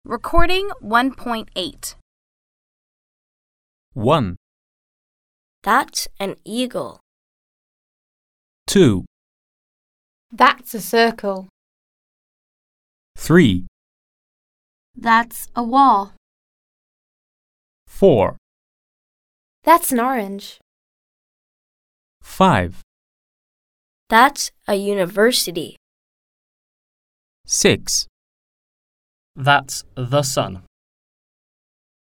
Recording 1.8. 1, That's an eagle. 2, That's a circle. 3, That's a wall. 4, That's an orange. 5, That's a university. 6. That's the sun.